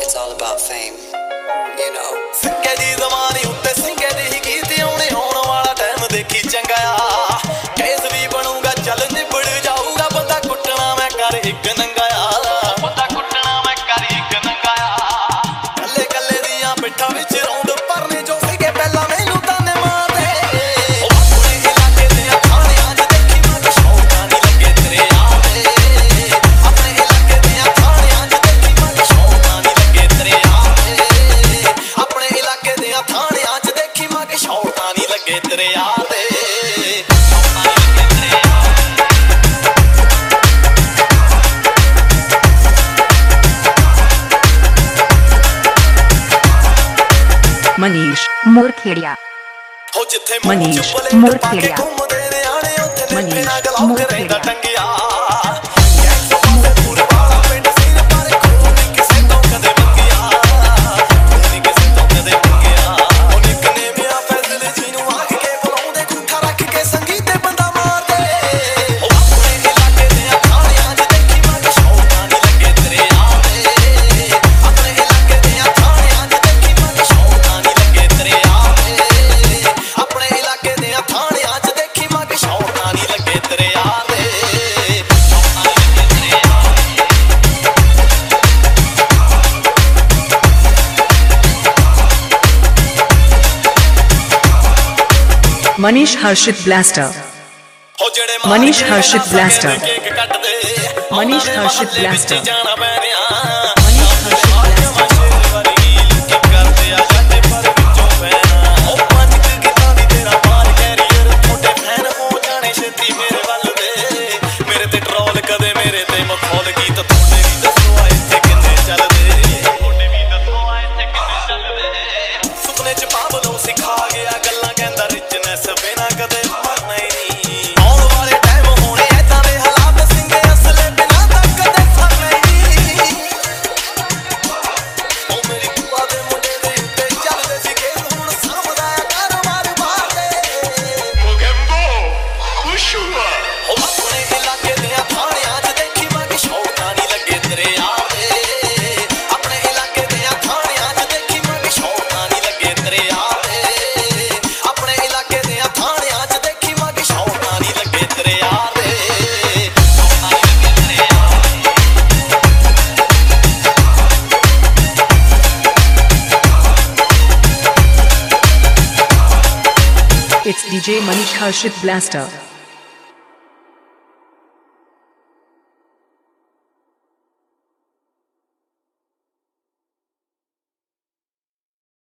It's all about fame, you know. सिक्के दी ज़माने उत्ते सिंगे दी ही गीत आने होने वाला टाइम देखी चंगा केस भी बनूंगा चल निबड़ जाऊगा बंदा कुटना मैं कर एक नंगा बंदा कुटना मैं कर एक नंगा कल्ले कल्ले दियां पिट्ठां विच रौंद परने जो सिगे पहला मैनू ताने मारदे अपने इलाके दे थाणियां च देखी मैं शौका नहीं लगे तेरे यार दे अपने इलाके दे थाणियां च देखी मैं शौका नहीं लगे तेरे यार दे अपने इलाके दे थाणियां च देखी मैं शौका नहीं लगे तेरे यार दे Manish Morkhediya Manish Morkhediya Manish Morkhediya Manish Harshit blaster Manish Harshit blaster Manish Harshit blaster It's DJ Manish Harshit Blaster.